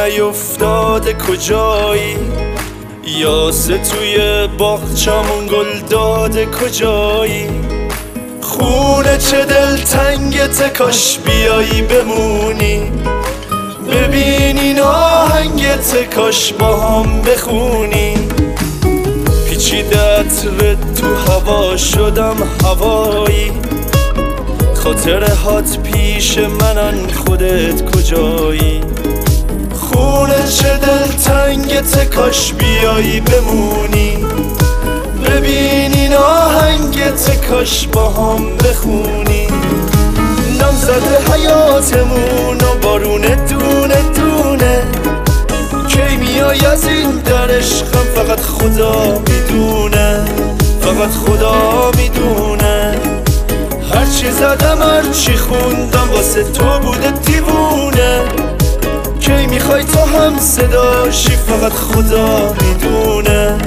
نیفتاده کجایی؟ یاسه توی باغچمون گل داده کجایی؟ خونه چه دلتنگته کاش بیایی بمونی، ببینی ناهنگته کاش با هم بخونی. پیچیده عطر تو هوا شدم هوایی، خاطره هات پیش منن خودت کجایی؟ خونه چه دلتنگته کاش بیایی بمونی، ببینی ناهنگته کاش با هم بخونی. نام زده حیاتمون و بارونه دونه دونه، کی میای از این در عشقم فقط خدا میدونه، فقط خدا میدونه. هرچی زدم هرچی خوندم واسه تو بوده دیوونه، کی میخوای تو هم صداشی فقط خدا میدونه.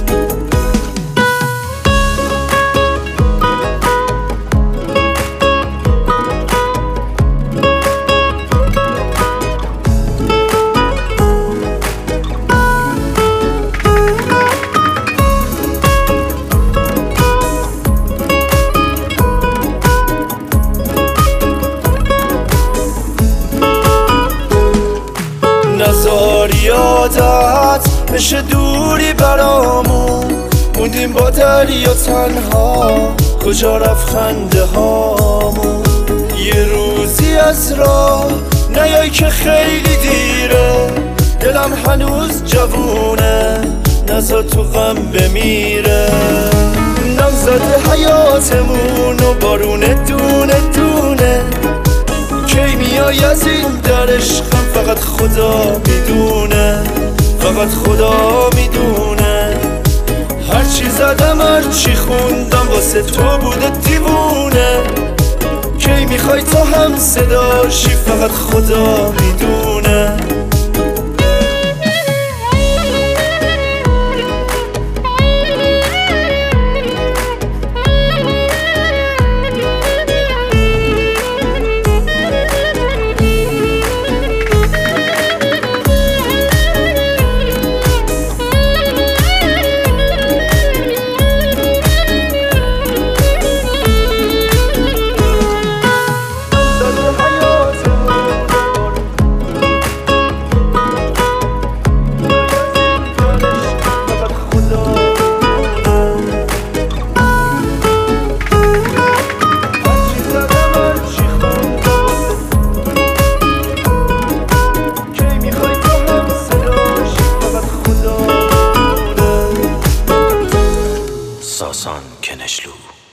نزار یادت بشه دوری برامون، موندیم با دریا تنها، کجا رفت خنده هامون؟ یه روزی از راه نیای که خیلی دیره، دلم هنوز جوونه نزار تو غم بمیره. نم زده حیاتمون و بارونه دونه دونه، کی میای از این در عشقم فقط خدا میدونه، فقط خدا میدونه. هرچی زدم هرچی خوندم واسه تو بوده دیوونه، کی میخوای تو هم صداشی فقط خدا میدونه. ساسان کنشلو